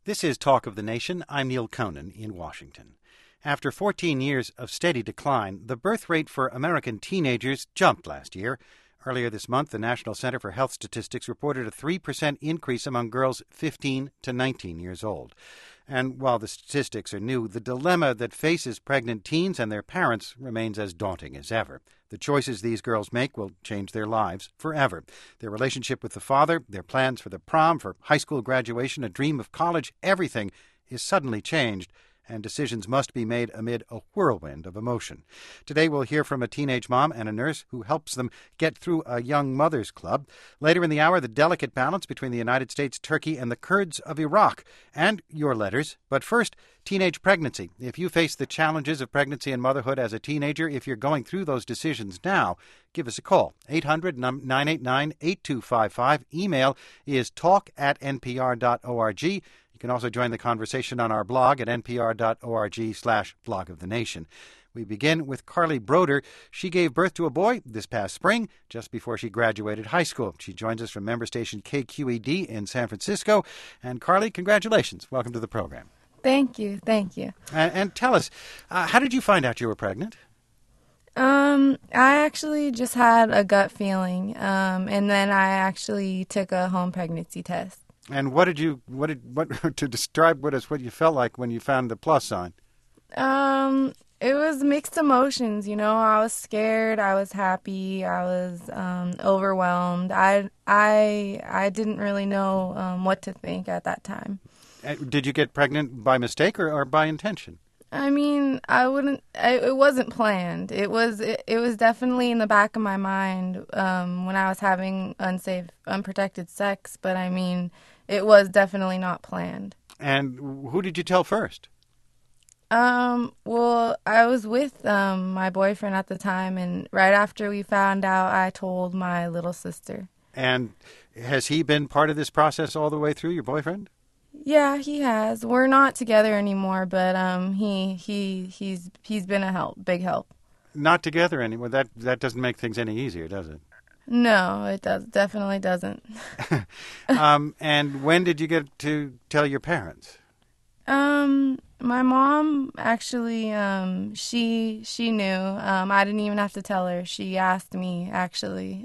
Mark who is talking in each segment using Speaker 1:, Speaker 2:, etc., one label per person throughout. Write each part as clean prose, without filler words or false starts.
Speaker 1: This is Talk of the Nation. I'm Neil Conan in Washington. After 14 years of steady decline, the birth rate for American teenagers jumped last year. Earlier this month, the National Center for Health Statistics reported a 3% increase among girls 15 to 19 years old. And while the statistics are new, the dilemma that faces pregnant teens and their parents remains as daunting as ever. The choices these girls make will change their lives forever. Their relationship with the father, their plans for the prom, for high school graduation, a dream of college, everything is suddenly changed, and decisions must be made amid a whirlwind of emotion. Today we'll hear from a teenage mom and a nurse who helps them get through a young mother's club. Later in the hour, the delicate balance between the United States, Turkey, and the Kurds of Iraq, and your letters. But first, teenage pregnancy. If you face the challenges of pregnancy and motherhood as a teenager, if you're going through those decisions now, give us a call. 800-989-8255. Email is talk@npr.org. You can also join the conversation on our blog at npr.org/blog of the nation. We begin with Carly Broder. She gave birth to a boy this past spring, just before she graduated high school. She joins us from member station KQED in San Francisco. And Carly, congratulations. Welcome to the program.
Speaker 2: Thank you.
Speaker 1: And tell us, how did you find out you were pregnant?
Speaker 2: I actually just had a gut feeling, and then I actually took a home pregnancy test.
Speaker 1: And what to describe what you felt like when you found the plus sign?
Speaker 2: It was mixed emotions, I was scared, I was happy, I was overwhelmed. I didn't really know what to think at that time.
Speaker 1: Did you get pregnant by mistake or by intention?
Speaker 2: I mean, it wasn't planned. It was definitely in the back of my mind when I was having unsafe, unprotected sex, but I mean, it was definitely not planned.
Speaker 1: And who did you tell first?
Speaker 2: Well, I was with my boyfriend at the time, and right after we found out, I told my little sister. And
Speaker 1: has he been part of this process all the way through, your boyfriend?
Speaker 2: Yeah, he has. We're not together anymore, but he's been a big help.
Speaker 1: Not together anymore. That doesn't make things any easier, does it?
Speaker 2: No, it definitely doesn't.
Speaker 1: And when did you get to tell your parents?
Speaker 2: My mom actually, she knew. I didn't even have to tell her. She asked me actually.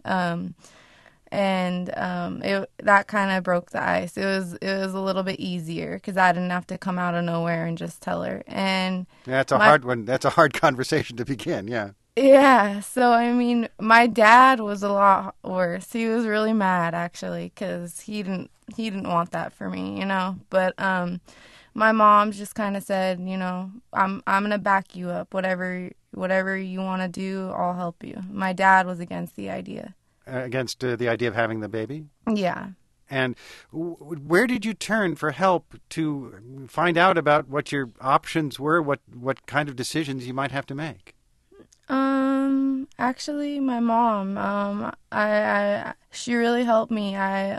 Speaker 2: That kind of broke the ice. It was a little bit easier because I didn't have to come out of nowhere and just tell her. And
Speaker 1: that's a hard one. That's a hard conversation to begin. Yeah.
Speaker 2: Yeah. So I mean, my dad was a lot worse. He was really mad actually because he didn't want that for me, But my mom just kind of said, I'm gonna back you up. Whatever you want to do, I'll help you. My dad was against the idea.
Speaker 1: Against the idea of having the baby?
Speaker 2: Yeah.
Speaker 1: And where did you turn for help to find out about what your options were, what kind of decisions you might have to make?
Speaker 2: Actually, my mom, she really helped me.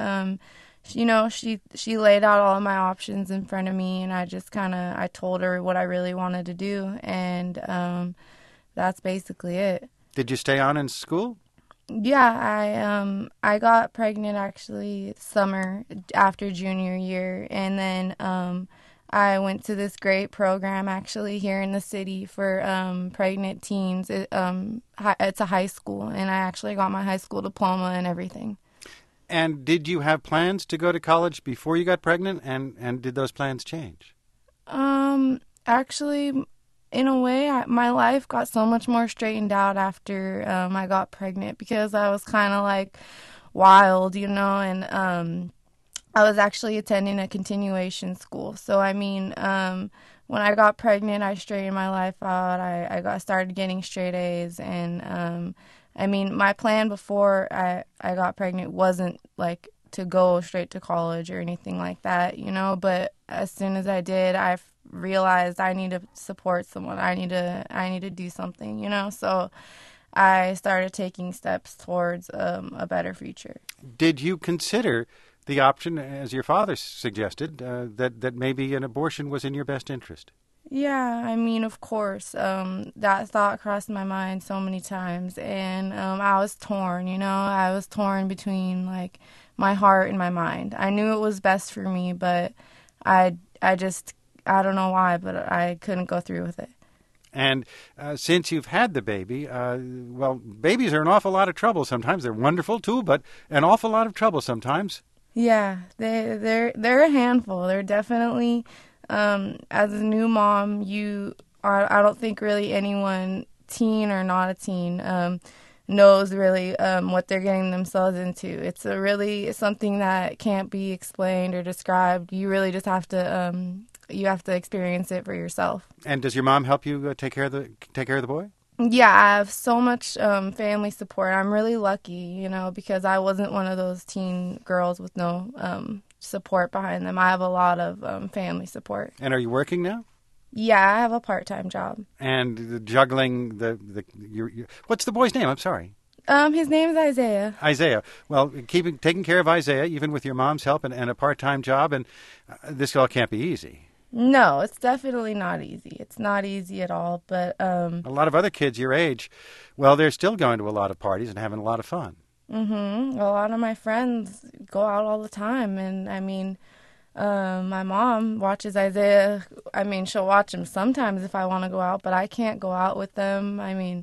Speaker 2: She laid out all of my options in front of me, and I told her what I really wanted to do, and that's basically it.
Speaker 1: Did you stay on in school?
Speaker 2: Yeah, I got pregnant actually summer after junior year, and then I went to this great program actually here in the city for pregnant teens. It's a high school, and I actually got my high school diploma and everything.
Speaker 1: And did you have plans to go to college before you got pregnant, and did those plans change?
Speaker 2: Actually, in a way, my life got so much more straightened out after I got pregnant because I was kind of like wild, and I was actually attending a continuation school. So, I mean, when I got pregnant, I straightened my life out. I started getting straight A's, and I mean, my plan before I got pregnant wasn't like to go straight to college or anything like that, but as soon as I did, I realized I need to support someone. I need to do something, so I started taking steps towards a better future.
Speaker 1: Did you consider the option, as your father suggested, that maybe an abortion was in your best interest?
Speaker 2: Yeah, I mean, of course. That thought crossed my mind so many times, and I was torn, I was torn between, like, my heart and my mind. I knew it was best for me, but I I don't know why, but I couldn't go through with it.
Speaker 1: And since you've had the baby, well, babies are an awful lot of trouble sometimes. They're wonderful too, but an awful lot of trouble sometimes.
Speaker 2: Yeah, they're a handful. They're definitely, as a new mom, I don't think really anyone, teen or not a teen, knows really what they're getting themselves into. It's something that can't be explained or described. You really just have to experience it for yourself.
Speaker 1: And does your mom help you take care of the boy?
Speaker 2: Yeah, I have so much family support. I'm really lucky, because I wasn't one of those teen girls with no support behind them. I have a lot of family support.
Speaker 1: And are you working now?
Speaker 2: Yeah, I have a part-time job.
Speaker 1: And juggling what's the boy's name? I'm sorry.
Speaker 2: His name is Isaiah.
Speaker 1: Isaiah. Well, taking care of Isaiah, even with your mom's help and a part-time job, and this all can't be easy.
Speaker 2: No, it's definitely not easy. It's not easy at all, but
Speaker 1: a lot of other kids your age, well, they're still going to a lot of parties and having a lot of fun.
Speaker 2: Mm-hmm. A lot of my friends go out all the time, and my mom watches Isaiah. She'll watch him sometimes if I want to go out, but I can't go out with them.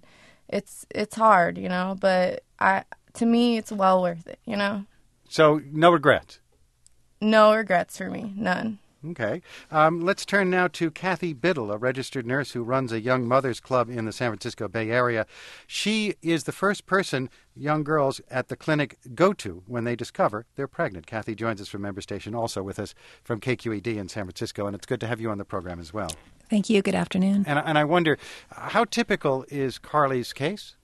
Speaker 2: It's hard, but to me, it's well worth it,
Speaker 1: So, no regrets?
Speaker 2: No regrets for me, none.
Speaker 1: Okay. Let's turn now to Kathy Biddle, a registered nurse who runs a young mothers club in the San Francisco Bay Area. She is the first person young girls at the clinic go to when they discover they're pregnant. Kathy joins us from Member Station, also with us from KQED in San Francisco, and it's good to have you on the program as well.
Speaker 3: Thank you. Good afternoon.
Speaker 1: And I wonder, how typical is Carly's case?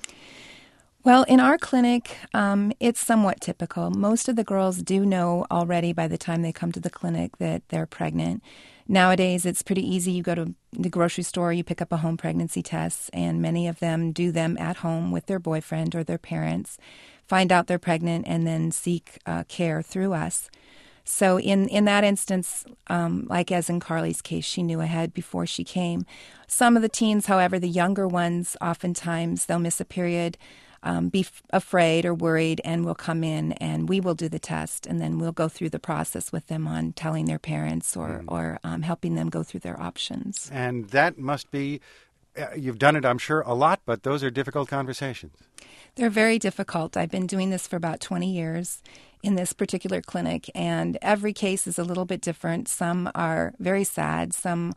Speaker 3: Well, in our clinic, it's somewhat typical. Most of the girls do know already by the time they come to the clinic that they're pregnant. Nowadays, it's pretty easy. You go to the grocery store, you pick up a home pregnancy test, and many of them do them at home with their boyfriend or their parents, find out they're pregnant, and then seek care through us. So in that instance, like as in Carly's case, she knew ahead before she came. Some of the teens, however, the younger ones, oftentimes they'll miss a period, be afraid or worried, and will come in and we will do the test, and then we'll go through the process with them on telling their parents or helping them go through their options.
Speaker 1: And that must be, you've done it, I'm sure, a lot, but those are difficult conversations.
Speaker 3: They're very difficult. I've been doing this for about 20 years in this particular clinic, and every case is a little bit different. Some are very sad. Some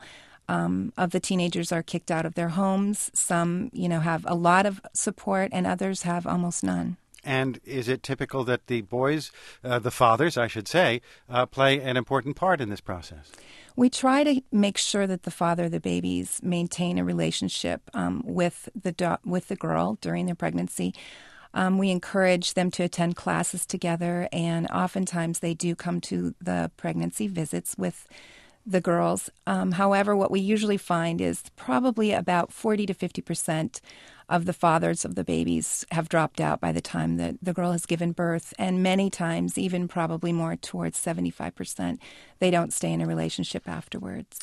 Speaker 3: of the teenagers are kicked out of their homes. Some, have a lot of support, and others have almost none.
Speaker 1: And is it typical that the boys, the fathers, I should say, play an important part in this process?
Speaker 3: We try to make sure that the father of the babies maintain a relationship with the girl during their pregnancy. We encourage them to attend classes together, and oftentimes they do come to the pregnancy visits with the girls. However, what we usually find is probably about 40 to 50% of the fathers of the babies have dropped out by the time that the girl has given birth, and many times, even probably more towards 75%, they don't stay in a relationship afterwards.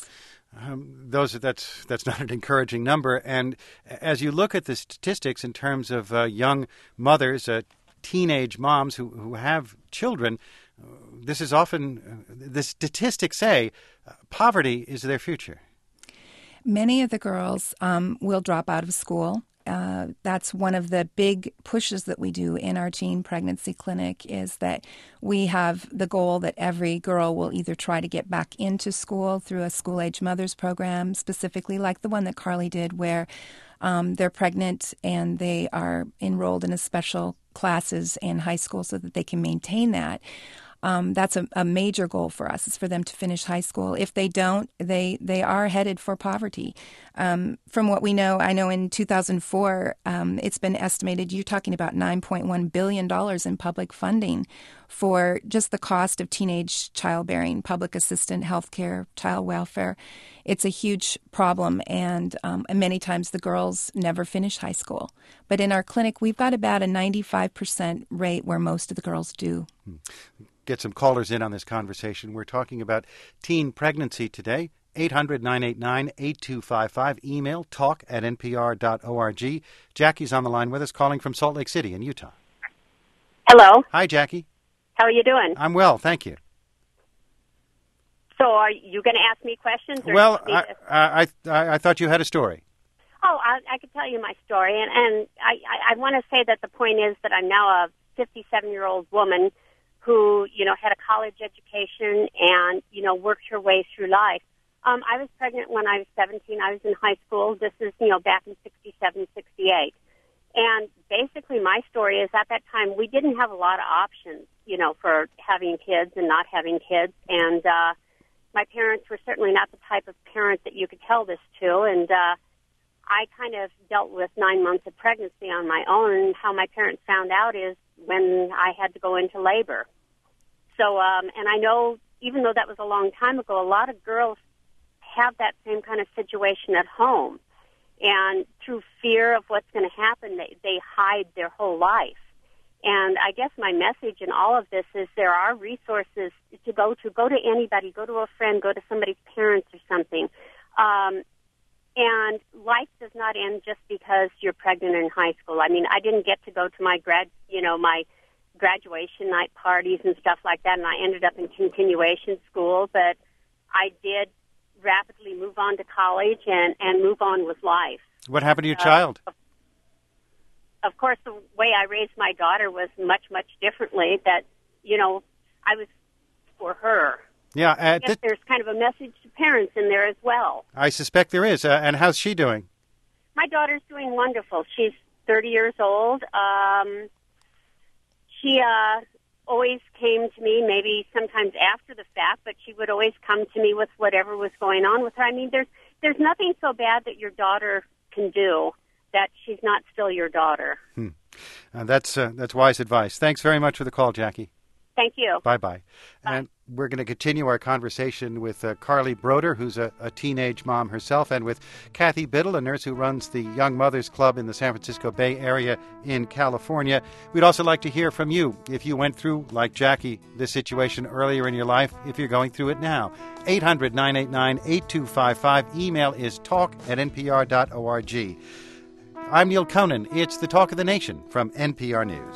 Speaker 1: That's not an encouraging number. And as you look at the statistics in terms of young mothers, teenage moms who have children, this is often, the statistics say, poverty is their future.
Speaker 3: Many of the girls will drop out of school. That's one of the big pushes that we do in our teen pregnancy clinic, is that we have the goal that every girl will either try to get back into school through a school-age mothers program, specifically like the one that Carly did, where they're pregnant and they are enrolled in a special classes in high school so that they can maintain that. That's a major goal for us, is for them to finish high school. If they don't, they are headed for poverty. From what we know, I know in 2004, it's been estimated, you're talking about $9.1 billion in public funding for just the cost of teenage childbearing, public assistant health care, child welfare. It's a huge problem, and many times the girls never finish high school. But in our clinic, we've got about a 95% rate where most of the girls do.
Speaker 1: Get some callers in on this conversation. We're talking about teen pregnancy today. 800-989-8255. Email talk@npr.org. Jackie's on the line with us, calling from Salt Lake City in Utah.
Speaker 4: Hello.
Speaker 1: Hi, Jackie.
Speaker 4: How are you doing?
Speaker 1: I'm well, thank you.
Speaker 4: So are you going to ask me questions? Or
Speaker 1: Well, I thought you had a story.
Speaker 4: Oh, I could tell you my story, and I want to say that the point is that I'm now a 57-year-old woman who, had a college education and, worked her way through life. I was pregnant when I was 17. I was in high school. This is, back in 67, 68. And basically my story is at that time we didn't have a lot of options, for having kids and not having kids. And my parents were certainly not the type of parent that you could tell this to. And I kind of dealt with 9 months of pregnancy on my own. And how my parents found out is when I had to go into labor. So, and I know, even though that was a long time ago, a lot of girls have that same kind of situation at home. And through fear of what's going to happen, they hide their whole life. And I guess my message in all of this is there are resources to go to. Go to anybody. Go to a friend. Go to somebody's parents or something. And life does not end just because you're pregnant in high school. I mean, I didn't get to go to my my graduation night parties and stuff like that, and I ended up in continuation school. But I did rapidly move on to college and move on with life.
Speaker 1: What happened to your child?
Speaker 4: Of course, the way I raised my daughter was much, much differently. That, I was for her.
Speaker 1: Yeah.
Speaker 4: I guess there's kind of a message to parents in there as well.
Speaker 1: I suspect there is. And how's she doing?
Speaker 4: My daughter's doing wonderful. She's 30 years old. She always came to me, maybe sometimes after the fact, but she would always come to me with whatever was going on with her. I mean, there's nothing so bad that your daughter can do that she's not still your daughter.
Speaker 1: That's wise advice. Thanks very much for the call, Jackie.
Speaker 4: Thank you.
Speaker 1: Bye-bye. And we're going to continue our conversation with Carly Broder, who's a teenage mom herself, and with Kathy Biddle, a nurse who runs the Young Mothers Club in the San Francisco Bay Area in California. We'd also like to hear from you if you went through, like Jackie, this situation earlier in your life, if you're going through it now. 800-989-8255. Email is talk@npr.org. I'm Neil Conan. It's the Talk of the Nation from NPR News.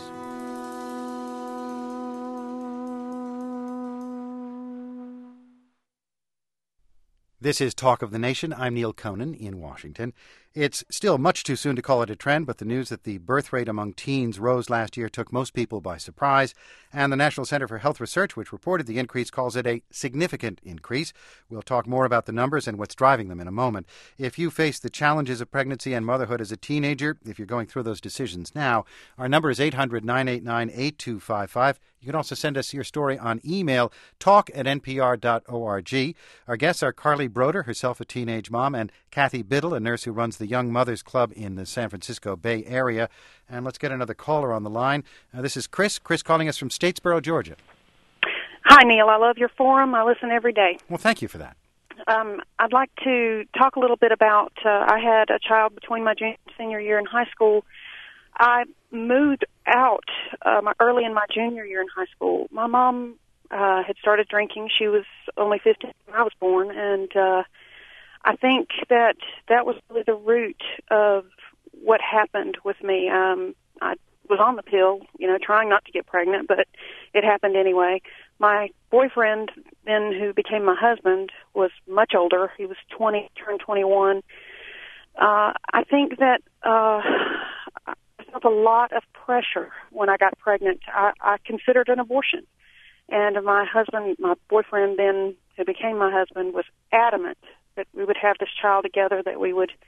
Speaker 1: This is Talk of the Nation. I'm Neil Conan in Washington. It's still much too soon to call it a trend, but the news that the birth rate among teens rose last year took most people by surprise. And the National Center for Health Research, which reported the increase, calls it a significant increase. We'll talk more about the numbers and what's driving them in a moment. If you face the challenges of pregnancy and motherhood as a teenager, if you're going through those decisions now, our number is 800-989-8255. You can also send us your story on email, talk@npr.org. Our guests are Carly Broder, herself a teenage mom, and Kathy Biddle, a nurse who runs the Young Mothers Club in the San Francisco Bay Area. And let's get another caller on the line. This is Chris. Chris calling us from Statesboro, Georgia.
Speaker 5: Hi, Neil. I love your forum. I listen every day.
Speaker 1: Well, thank you for that.
Speaker 5: I'd like to talk a little bit about, I had a child between my junior and senior year in high school. I moved out early in my junior year in high school. My mom had started drinking. She was only 15 when I was born, and I think that was really the root of what happened with me. I was on the pill, trying not to get pregnant, but it happened anyway. My boyfriend then, who became my husband, was much older. He was 20, turned 21. I think that I felt a lot of pressure when I got pregnant. I considered an abortion. And my husband, my boyfriend then, who became my husband, was adamant that we would have this child together, that we would,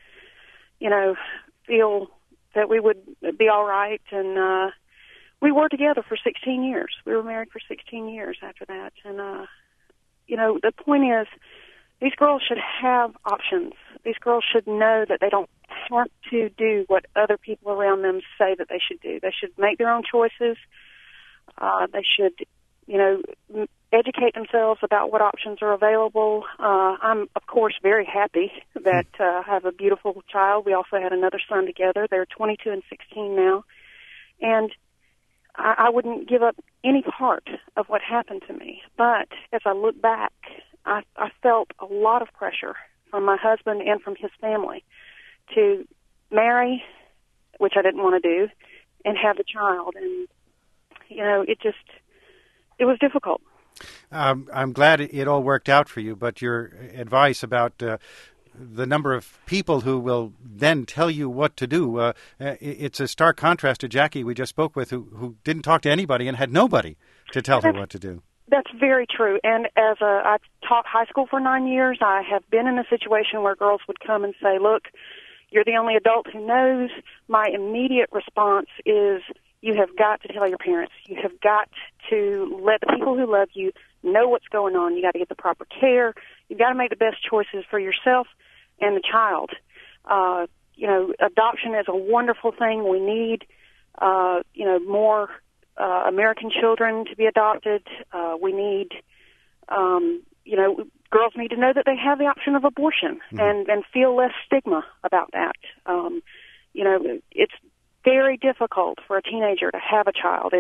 Speaker 5: feel that we would be all right. And we were together for 16 years. We were married for 16 years after that. And, the point is, these girls should have options. These girls should know that they don't have to do what other people around them say that they should do. They should make their own choices. They should, educate themselves about what options are available. I'm, of course, very happy that I have a beautiful child. We also had another son together. They're 22 and 16 now. And I wouldn't give up any part of what happened to me. But as I look back, I felt a lot of pressure from my husband and from his family to marry, which I didn't want to do, and have a child. And, it was difficult.
Speaker 1: I'm glad it all worked out for you, but your advice about the number of people who will then tell you what to do, it's a stark contrast to Jackie we just spoke with, who didn't talk to anybody and had nobody to tell her what to do.
Speaker 5: That's very true. And I've taught high school for 9 years, I have been in a situation where girls would come and say, look, you're the only adult who knows. My immediate response is, you have got to tell your parents. You have got to let the people who love you know what's going on. You got to get the proper care. You've got to make the best choices for yourself and the child. Adoption is a wonderful thing. We need, more American children to be adopted. We need, girls need to know that they have the option of abortion and feel less stigma about that. It's very difficult for a teenager to have a child.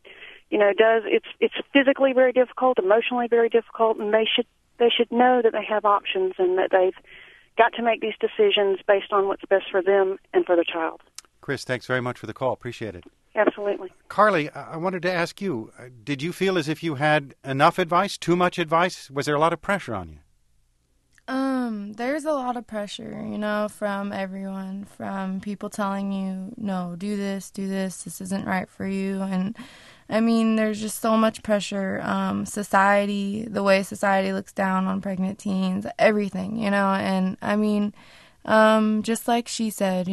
Speaker 5: It's physically very difficult, emotionally very difficult, and they should know that they have options and that they've got to make these decisions based on what's best for them and for the child.
Speaker 1: Chris, thanks very much for the call. Appreciate it.
Speaker 5: Absolutely.
Speaker 1: Carly, I wanted to ask you, did you feel as if you had enough advice, too much advice? Was there a lot of pressure on you?
Speaker 2: There's a lot of pressure, from everyone, from people telling you, no, do this, this isn't right for you. And I mean, there's just so much pressure. Society, the way society looks down on pregnant teens, everything, and I mean, just like she said,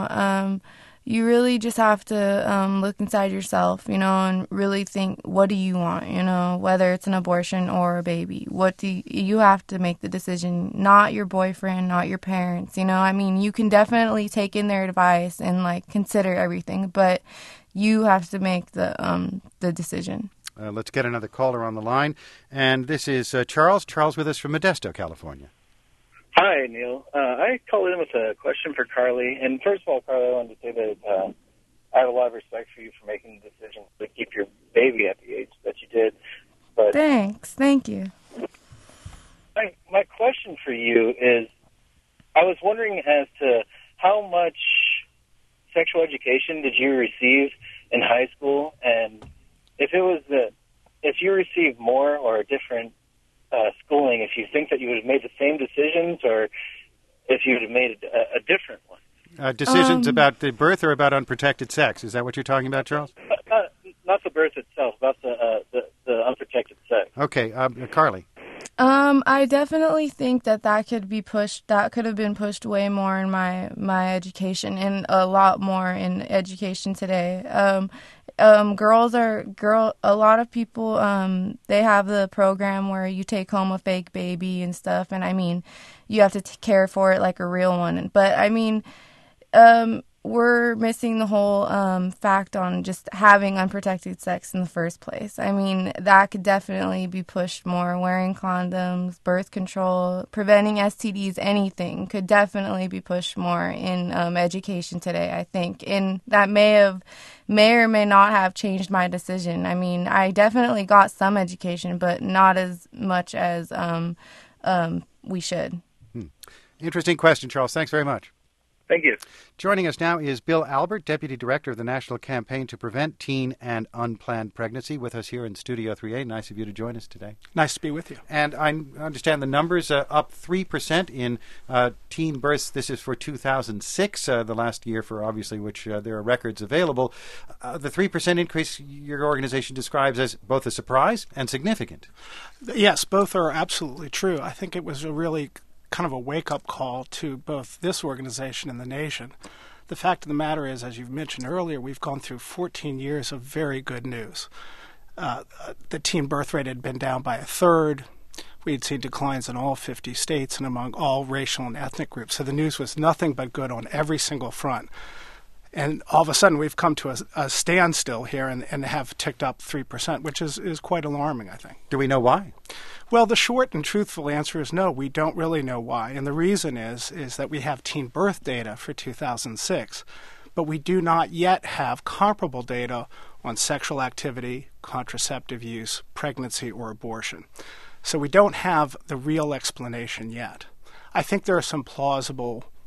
Speaker 2: you really just have to look inside yourself, and really think, what do you want, whether it's an abortion or a baby. You have to make the decision, not your boyfriend, not your parents, I mean, you can definitely take in their advice and, consider everything, but you have to make the decision.
Speaker 1: Let's get another caller on the line, and this is Charles. Charles with us from Modesto, California.
Speaker 6: Hi, Neil. I called in with a question for Carly. And first of all, Carly, I wanted to say that I have a lot of respect for you for making the decision to keep your baby at the age that you did. But
Speaker 2: thanks. Thank you.
Speaker 6: My question for you is, I was wondering as to how much sexual education did you receive in high school, and if you received more or a different schooling, if you think that you would have made the same decisions or if you would have made a different one.
Speaker 1: Decisions about the birth or about unprotected sex? Is that what you're talking about, Charles?
Speaker 6: Not the birth itself, about the unprotected sex.
Speaker 1: Okay, Carly.
Speaker 2: I definitely think that could be pushed. That could have been pushed way more in my education, and a lot more in education today. A lot of people, they have the program where you take home a fake baby and stuff, and I mean, you have to care for it like a real one. But I mean, we're missing the whole fact on just having unprotected sex in the first place. I mean, that could definitely be pushed more. Wearing condoms, birth control, preventing STDs, anything could definitely be pushed more in education today, I think. And that may or may not have changed my decision. I mean, I definitely got some education, but not as much as we should.
Speaker 1: Interesting question, Charles. Thanks very much.
Speaker 6: Thank you.
Speaker 1: Joining us now is Bill Albert, Deputy Director of the National Campaign to Prevent Teen and Unplanned Pregnancy, with us here in Studio 3A. Nice of you to join us today.
Speaker 7: Nice to be with you.
Speaker 1: And I understand the numbers up 3% in teen births. This is for 2006, the last year for obviously which there are records available. The 3% increase your organization describes as both a surprise and significant.
Speaker 7: Yes, both are absolutely true. I think it was a really kind of a wake-up call to both this organization and the nation. The fact of the matter is, as you've mentioned earlier, we've gone through 14 years of very good news. The teen birth rate had been down by a third. We had seen declines in all 50 states and among all racial and ethnic groups. So the news was nothing but good on every single front. And all of a sudden, we've come to a standstill here and have ticked up 3%, which is quite alarming, I think.
Speaker 1: Do we know why?
Speaker 7: Well, the short and truthful answer is no, we don't really know why. And the reason is that we have teen birth data for 2006, but we do not yet have comparable data on sexual activity, contraceptive use, pregnancy, or abortion. So we don't have the real explanation yet. I think there are some plausible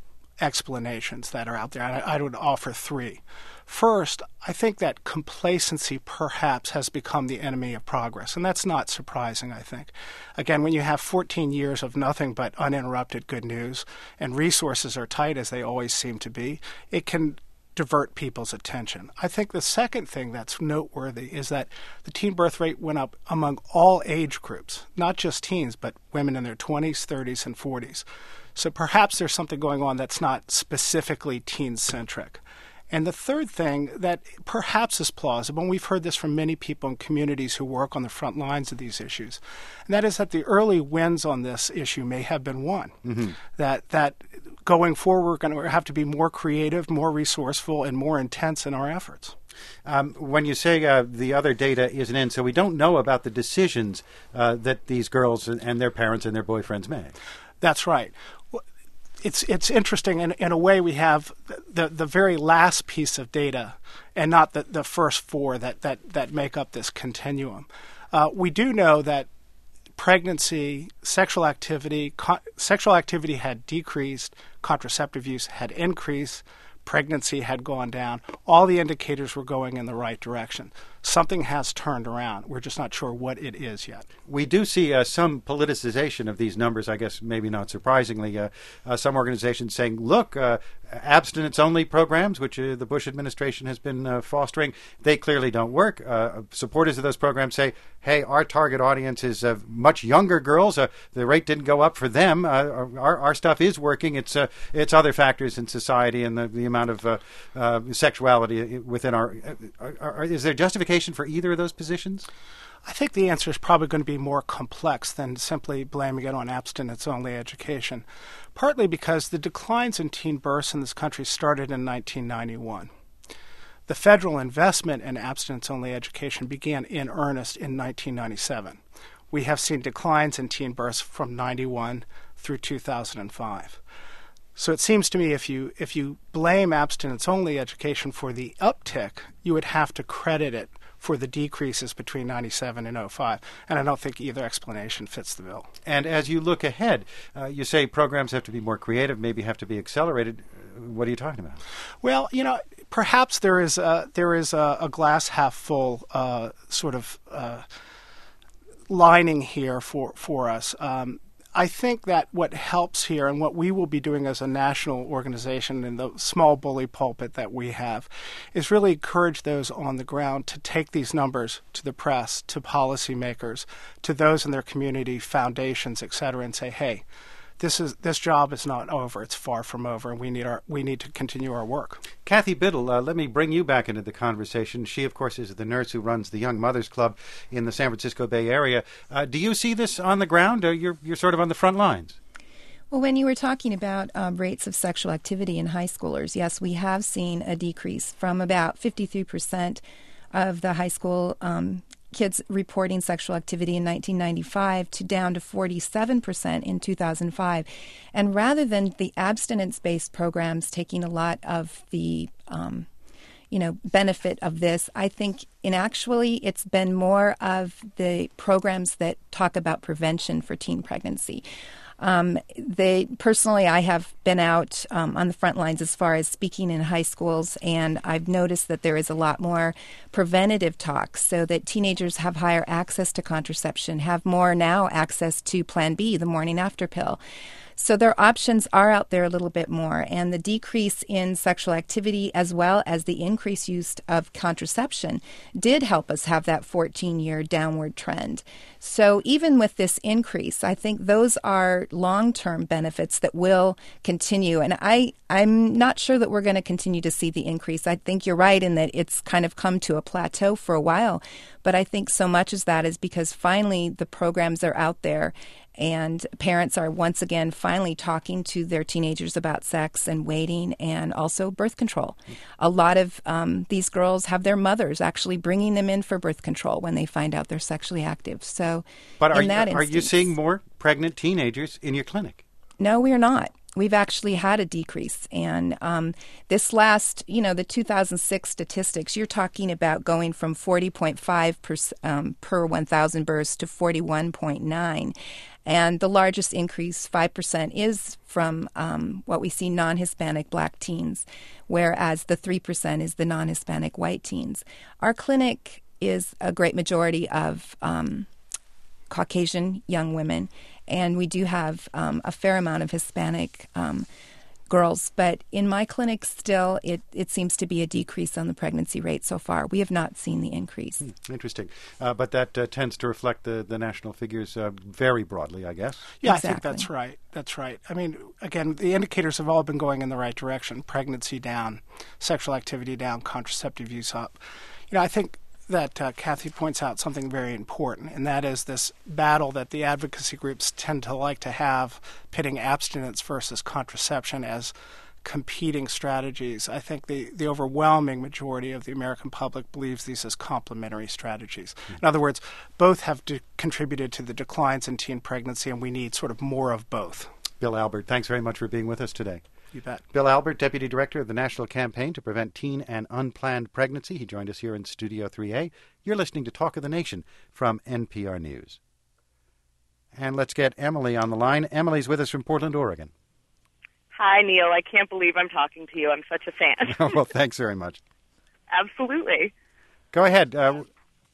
Speaker 7: explanations that are out there. And I would offer three. First, I think that complacency perhaps has become the enemy of progress, and that's not surprising, I think. Again, when you have 14 years of nothing but uninterrupted good news and resources are tight, as they always seem to be, it can divert people's attention. I think the second thing that's noteworthy is that the teen birth rate went up among all age groups, not just teens, but women in their 20s, 30s, and 40s. So perhaps there's something going on that's not specifically teen-centric. And the third thing that perhaps is plausible, and we've heard this from many people in communities who work on the front lines of these issues, and that is that the early wins on this issue may have been won. Mm-hmm. That going forward, we're going to have to be more creative, more resourceful, and more intense in our efforts.
Speaker 1: When you say the other data isn't in, so we don't know about the decisions that these girls and their parents and their boyfriends make.
Speaker 7: That's right. It's interesting. In a way, we have the very last piece of data and not the first four that make up this continuum. We do know that pregnancy, sexual activity had decreased, contraceptive use had increased, pregnancy had gone down. All the indicators were going in the right direction. Something has turned around. We're just not sure what it is yet.
Speaker 1: We do see some politicization of these numbers, I guess maybe not surprisingly. Some organizations saying, look, abstinence-only programs, which the Bush administration has been fostering, they clearly don't work. Supporters of those programs say, hey, our target audience is much younger girls. The rate didn't go up for them. Our stuff is working. It's other factors in society and the amount of sexuality within our... is there justification for either of those positions?
Speaker 7: I think the answer is probably going to be more complex than simply blaming it on abstinence-only education, partly because the declines in teen births in this country started in 1991. The federal investment in abstinence-only education began in earnest in 1997. We have seen declines in teen births from 91 through 2005. So it seems to me if you blame abstinence-only education for the uptick, you would have to credit it for the decreases between 97 and 05. And I don't think either explanation fits the bill.
Speaker 1: And as you look ahead, you say programs have to be more creative, maybe have to be accelerated. What are you talking about?
Speaker 7: Well, perhaps there is a glass half full sort of lining here for us. I think that what helps here and what we will be doing as a national organization in the small bully pulpit that we have is really encourage those on the ground to take these numbers to the press, to policymakers, to those in their community, foundations, et cetera, and say, hey, this job is not over. It's far from over, and we need to continue our work.
Speaker 1: Kathy Biddle, let me bring you back into the conversation. She, of course, is the nurse who runs the Young Mothers Club in the San Francisco Bay Area. Do you see this on the ground? You're sort of on the front lines.
Speaker 3: Well, when you were talking about rates of sexual activity in high schoolers, yes, we have seen a decrease from about 53% of the high school kids reporting sexual activity in 1995 to down to 47% in 2005. And rather than the abstinence-based programs taking a lot of the benefit of this, I think it's been more of the programs that talk about prevention for teen pregnancy. I have been out on the front lines as far as speaking in high schools, and I've noticed that there is a lot more preventative talk so that teenagers have higher access to contraception, have more now access to Plan B, the morning after pill. So their options are out there a little bit more, and the decrease in sexual activity as well as the increased use of contraception did help us have that 14-year downward trend. So even with this increase, I think those are long-term benefits that will continue, and I'm not sure that we're going to continue to see the increase. I think you're right in that it's kind of come to a plateau for a while, but I think so much as that is because finally the programs are out there and parents are once again finally talking to their teenagers about sex and waiting and also birth control. A lot of these girls have their mothers actually bringing them in for birth control when they find out they're sexually active. So,
Speaker 1: but are you seeing more pregnant teenagers in your clinic?
Speaker 3: No, we are not. we've actually had a decrease. And this last, the 2006 statistics, you're talking about going from 40.5 per 1,000 births to 41.9. And the largest increase, 5%, is from what we see non-Hispanic Black teens, whereas the 3% is the non-Hispanic white teens. Our clinic is a great majority of Caucasian young women, and we do have a fair amount of Hispanic girls. But in my clinic, still, it seems to be a decrease on the pregnancy rate so far. We have not seen the increase.
Speaker 1: Interesting. But that tends to reflect the national figures very broadly, I guess.
Speaker 7: Yeah,
Speaker 3: Exactly.
Speaker 7: I think that's right. That's right. I mean, again, the indicators have all been going in the right direction. Pregnancy down, sexual activity down, contraceptive use up. I think that Kathy points out something very important, and that is this battle that the advocacy groups tend to like to have, pitting abstinence versus contraception as competing strategies. I think the overwhelming majority of the American public believes these as complementary strategies. In other words, both have contributed to the declines in teen pregnancy, and we need sort of more of both.
Speaker 1: Bill Albert, thanks very much for being with us today.
Speaker 7: You bet.
Speaker 1: Bill Albert, Deputy Director of the National Campaign to Prevent Teen and Unplanned Pregnancy. He joined us here in Studio 3A. You're listening to Talk of the Nation from NPR News. And let's get Emily on the line. Emily's with us from Portland, Oregon.
Speaker 8: Hi, Neil. I can't believe I'm talking to you. I'm such a fan.
Speaker 1: Well, thanks very much.
Speaker 8: Absolutely.
Speaker 1: Go ahead.
Speaker 8: Well,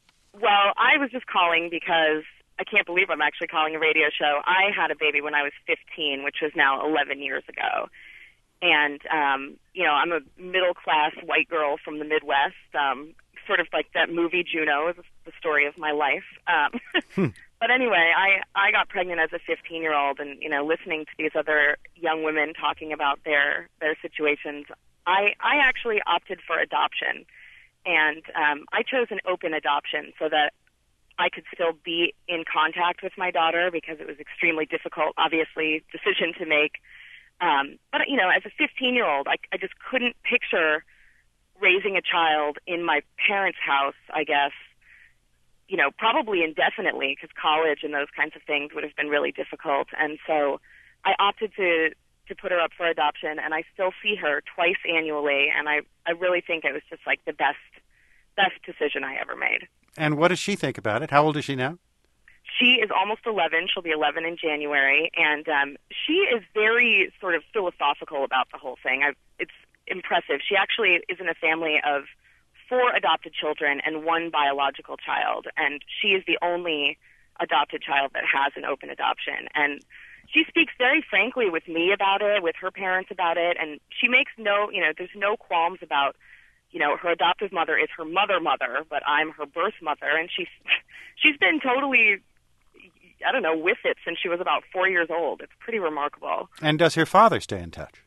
Speaker 8: I was just calling because I can't believe I'm actually calling a radio show. I had a baby when I was 15, which was now 11 years ago. And, I'm a middle-class white girl from the Midwest, sort of like that movie Juno is the story of my life. But anyway, I got pregnant as a 15-year-old, and, listening to these other young women talking about their situations, I actually opted for adoption. And I chose an open adoption so that I could still be in contact with my daughter, because it was extremely difficult, obviously, decision to make. But, as a 15-year-old, I just couldn't picture raising a child in my parents' house, I guess, probably indefinitely, because college and those kinds of things would have been really difficult. And so I opted to put her up for adoption, and I still see her twice annually, and I really think it was just like the best decision I ever made.
Speaker 1: And what does she think about it? How old is she now?
Speaker 8: She is almost 11. She'll be 11 in January, and she is very sort of philosophical about the whole thing. It's impressive. She actually is in a family of 4 adopted children and 1 biological child, and she is the only adopted child that has an open adoption. And she speaks very frankly with me about it, with her parents about it, and she makes there's no qualms about, her adoptive mother is her mother, but I'm her birth mother, and she's been totally, with it since she was about 4 years old. It's pretty remarkable.
Speaker 1: And does her father stay in touch?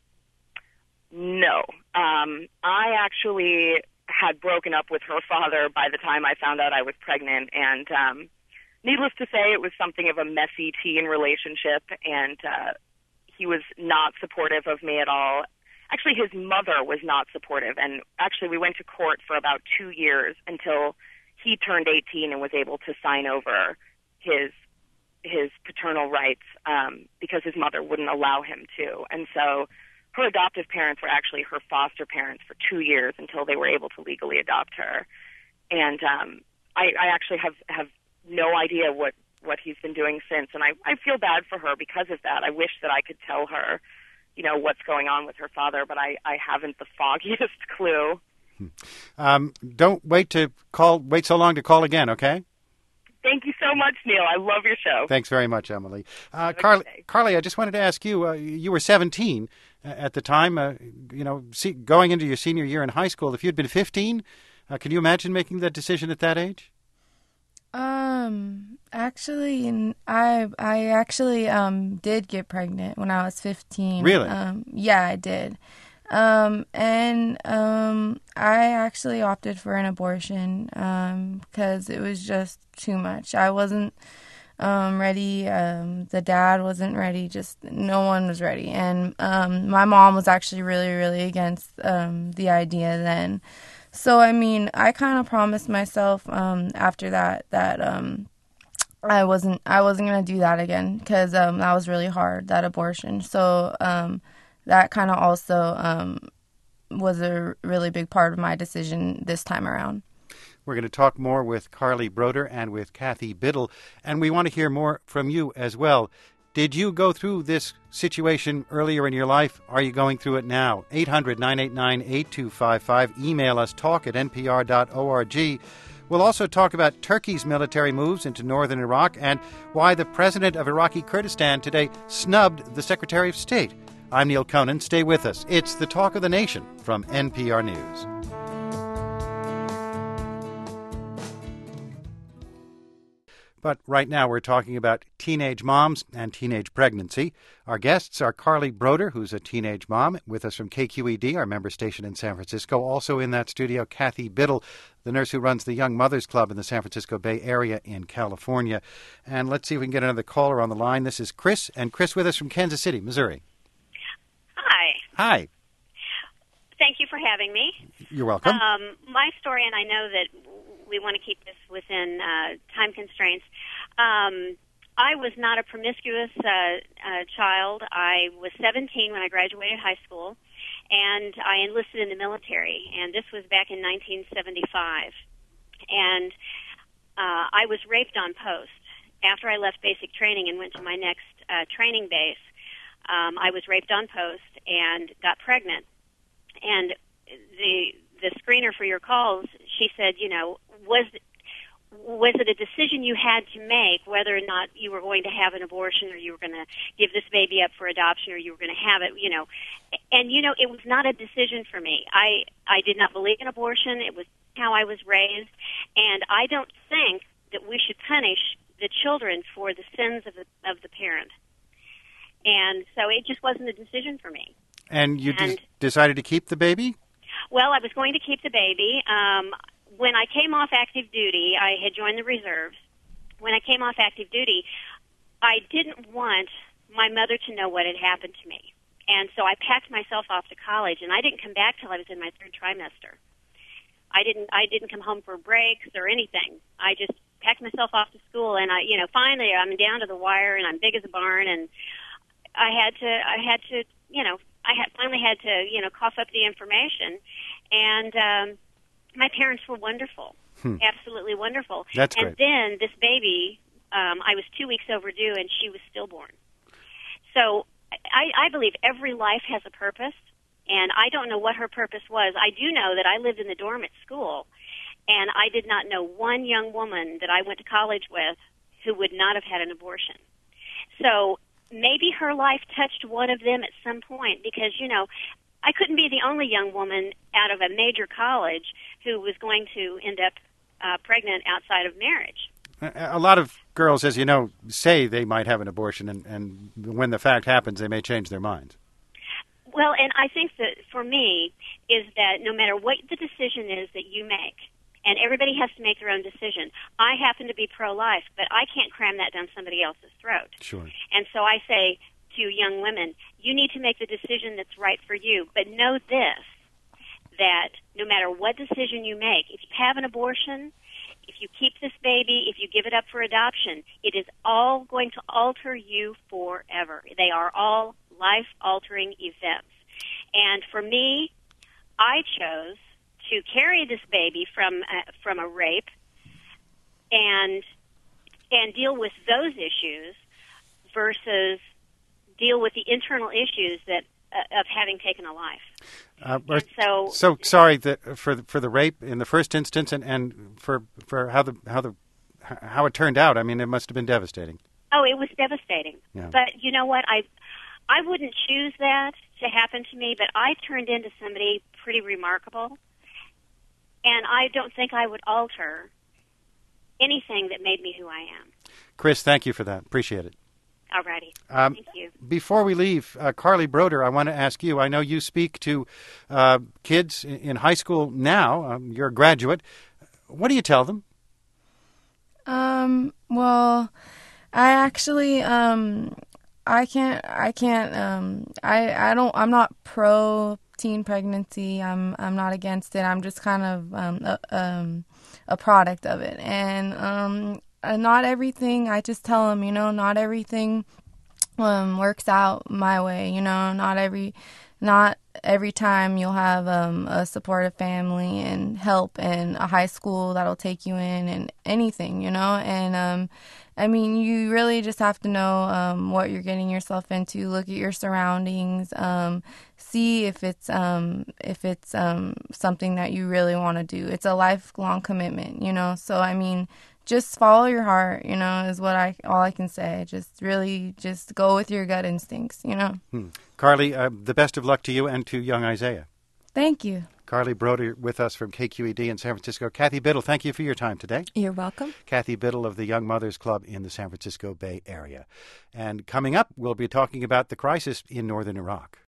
Speaker 8: No. I actually had broken up with her father by the time I found out I was pregnant, and needless to say, it was something of a messy teen relationship, and he was not supportive of me at all. Actually, his mother was not supportive, and actually we went to court for about 2 years until he turned 18 and was able to sign over his paternal rights because his mother wouldn't allow him to. And so her adoptive parents were actually her foster parents for 2 years until they were able to legally adopt her. And I actually have no idea what he's been doing since, and I feel bad for her because of that. I wish that I could tell her, what's going on with her father, but I haven't the foggiest clue.
Speaker 1: Don't wait so long to call again, okay?
Speaker 8: Thank you so much, Neil. I love your show.
Speaker 1: Thanks very much, Emily. Carly, I just wanted to ask you, you were 17 at the time, going into your senior year in high school. If you'd been 15, can you imagine making that decision at that age?
Speaker 2: Actually, I actually did get pregnant when I was 15.
Speaker 1: Really?
Speaker 2: Yeah, I did. I actually opted for an abortion because it was just too much. I wasn't ready. The dad wasn't ready. Just no one was ready. And my mom was actually really, really against the idea then. So, I kind of promised myself after that I wasn't going to do that again because that was really hard, that abortion. So that kind of also was a really big part of my decision this time around.
Speaker 1: We're going to talk more with Carly Broder and with Kathy Biddle, and we want to hear more from you as well. Did you go through this situation earlier in your life? Are you going through it now? 800-989-8255. Email us, talk@npr.org. We'll also talk about Turkey's military moves into northern Iraq and why the president of Iraqi Kurdistan today snubbed the Secretary of State. I'm Neil Conan. Stay with us. It's the Talk of the Nation from NPR News. But right now we're talking about teenage moms and teenage pregnancy. Our guests are Carly Broder, who's a teenage mom, with us from KQED, our member station in San Francisco. Also in that studio, Kathy Biddle, the nurse who runs the Young Mothers Club in the San Francisco Bay Area in California. And let's see if we can get another caller on the line. This is Chris, and Chris with us from Kansas City, Missouri.
Speaker 9: Hi.
Speaker 1: Hi.
Speaker 9: Thank you for having me.
Speaker 1: You're welcome.
Speaker 9: My story, and I know that we want to keep this within time constraints. I was not a promiscuous child. I was 17 when I graduated high school, and I enlisted in the military, and this was back in 1975. And I was raped on post. After I left basic training and went to my next training base, I was raped on post and got pregnant. And the screener for your calls, she said, you know, was it a decision you had to make whether or not you were going to have an abortion or you were going to give this baby up for adoption or you were going to have it, you know. And, you know, it was not a decision for me. I did not believe in abortion. It was how I was raised. And I don't think that we should punish the children for the sins of the parent. And so it just wasn't a decision for me.
Speaker 1: And you decided to keep the baby?
Speaker 9: Well, I was going to keep the baby. When I came off active duty, I had joined the reserves. When I came off active duty, I didn't want my mother to know what had happened to me. And so I packed myself off to college, and I didn't come back till I was in my third trimester. I didn't come home for breaks or anything. I just packed myself off to school, and finally I'm down to the wire, and I'm big as a barn, and I finally had to, cough up the information. And my parents were wonderful, absolutely wonderful.
Speaker 1: That's great.
Speaker 9: And then this baby, I was 2 weeks overdue, and she was stillborn. So I believe every life has a purpose, and I don't know what her purpose was. I do know that I lived in the dorm at school, and I did not know one young woman that I went to college with who would not have had an abortion. So maybe her life touched one of them at some point because, I couldn't be the only young woman out of a major college who was going to end up pregnant outside of marriage.
Speaker 1: A lot of girls, as you know, say they might have an abortion, and when the fact happens, they may change their minds.
Speaker 9: Well, and I think that for me is that no matter what the decision is that you make, and everybody has to make their own decision. I happen to be pro-life, but I can't cram that down somebody else's throat.
Speaker 1: Sure.
Speaker 9: And so I say to young women, you need to make the decision that's right for you. But know this, that no matter what decision you make, if you have an abortion, if you keep this baby, if you give it up for adoption, it is all going to alter you forever. They are all life-altering events. And for me, I chose to carry this baby from a rape and deal with those issues versus deal with the internal issues that of having taken a life.
Speaker 1: So sorry for the rape in the first instance, and for how it turned out. I mean, it must have been devastating.
Speaker 9: Oh, it was devastating.
Speaker 1: Yeah.
Speaker 9: But you know what? I wouldn't choose that to happen to me, but I turned into somebody pretty remarkable, and I don't think I would alter anything that made me who I am.
Speaker 1: Chris, thank you for that. Appreciate it.
Speaker 9: All righty. Thank you.
Speaker 1: Before we leave, Carly Broder, I want to ask you, I know you speak to kids in high school now. You're a graduate. What do you tell them?
Speaker 2: Well, I actually, I'm not pro teen pregnancy. I'm not against it. I'm just kind of a product of it. And not everything, I just tell them, not everything works out my way, not every time you'll have a supportive family and help and a high school that'll take you in and anything, and I mean, you really just have to know what you're getting yourself into. Look at your surroundings, see if it's something that you really want to do. It's a lifelong commitment, So I mean, just follow your heart, is all I can say. Just go with your gut instincts,
Speaker 1: Carly, the best of luck to you and to young Isaiah.
Speaker 2: Thank you.
Speaker 1: Carly Broder with us from KQED in San Francisco. Kathy Biddle, thank you for your time today.
Speaker 3: You're welcome.
Speaker 1: Kathy Biddle of the Young Mothers Club in the San Francisco Bay Area. And coming up, we'll be talking about the crisis in northern Iraq.